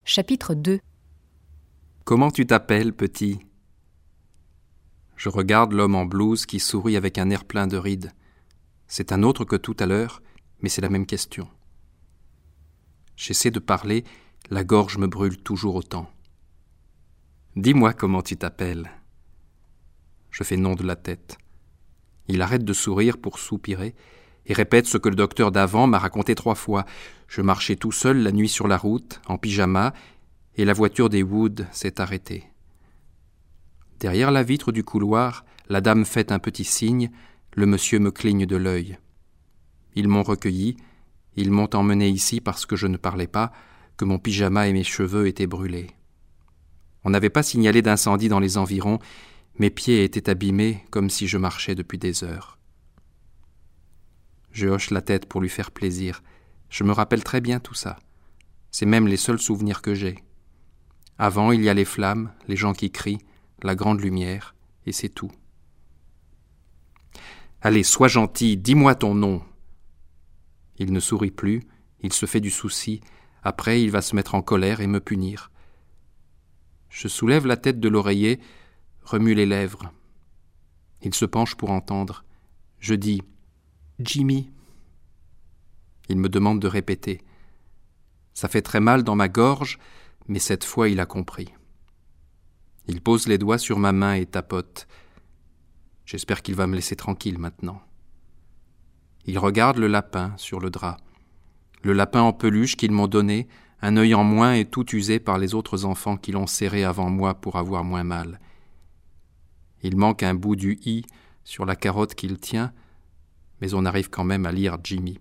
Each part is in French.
Chapitre 2. Comment tu t'appelles, petit ? Je regarde l'homme en blouse qui sourit avec un air plein de rides. C'est un autre que tout à l'heure, mais c'est la même question. J'essaie de parler, la gorge me brûle toujours autant. Dis-moi comment tu t'appelles. Je fais non de la tête. Il arrête de sourire pour soupirer et répète ce que le docteur d'avant m'a raconté 3 fois. Je marchais tout seul la nuit sur la route, en pyjama, et la voiture des Wood s'est arrêtée. Derrière la vitre du couloir, la dame fait un petit signe, le monsieur me cligne de l'œil. Ils m'ont recueilli, ils m'ont emmené ici parce que je ne parlais pas, que mon pyjama et mes cheveux étaient brûlés. On n'avait pas signalé d'incendie dans les environs, mes pieds étaient abîmés comme si je marchais depuis des heures. Je hoche la tête pour lui faire plaisir. Je me rappelle très bien tout ça. C'est même les seuls souvenirs que j'ai. Avant, il y a les flammes, les gens qui crient, la grande lumière, et c'est tout. Allez, sois gentil, dis-moi ton nom. Il ne sourit plus, il se fait du souci. Après, il va se mettre en colère et me punir. Je soulève la tête de l'oreiller, remue les lèvres. Il se penche pour entendre. Je dis « Jimmy ». Il me demande de répéter. Ça fait très mal dans ma gorge, mais cette fois il a compris. Il pose les doigts sur ma main et tapote. J'espère qu'il va me laisser tranquille maintenant. Il regarde le lapin sur le drap. Le lapin en peluche qu'ils m'ont donné, un œil en moins et tout usé par les autres enfants qui l'ont serré avant moi pour avoir moins mal. Il manque un bout du « i » sur la carotte qu'il tient, mais on arrive quand même à lire Jimmy.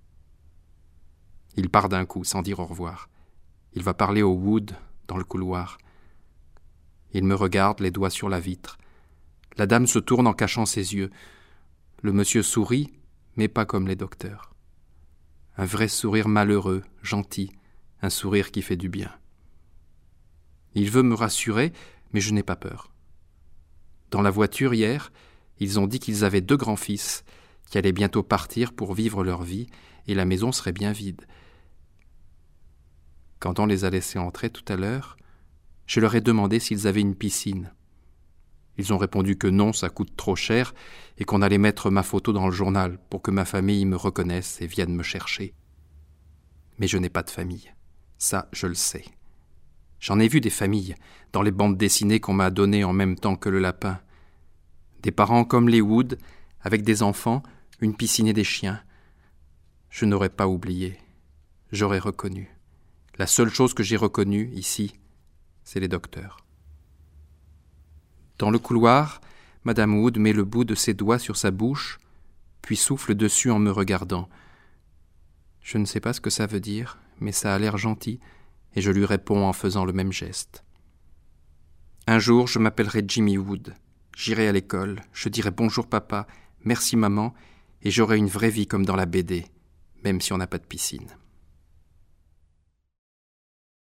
Il part d'un coup, sans dire au revoir. Il va parler au Wood, dans le couloir. Il me regarde, les doigts sur la vitre. La dame se tourne en cachant ses yeux. Le monsieur sourit, mais pas comme les docteurs. Un vrai sourire malheureux, gentil, un sourire qui fait du bien. Il veut me rassurer, mais je n'ai pas peur. Dans la voiture hier, ils ont dit qu'ils avaient 2 grands-fils, qui allaient bientôt partir pour vivre leur vie, et la maison serait bien vide. Quand on les a laissés entrer tout à l'heure, je leur ai demandé s'ils avaient une piscine. Ils ont répondu que non, ça coûte trop cher, et qu'on allait mettre ma photo dans le journal pour que ma famille me reconnaisse et vienne me chercher. Mais je n'ai pas de famille. Ça, je le sais. J'en ai vu des familles, dans les bandes dessinées qu'on m'a données en même temps que le lapin. Des parents comme les Wood, avec des enfants, une piscine et des chiens. Je n'aurais pas oublié. J'aurais reconnu. La seule chose que j'ai reconnue, ici, c'est les docteurs. Dans le couloir, Madame Wood met le bout de ses doigts sur sa bouche, puis souffle dessus en me regardant. Je ne sais pas ce que ça veut dire, mais ça a l'air gentil, et je lui réponds en faisant le même geste. Un jour, je m'appellerai Jimmy Wood. J'irai à l'école, je dirai bonjour papa, merci maman, et j'aurai une vraie vie comme dans la BD, même si on n'a pas de piscine.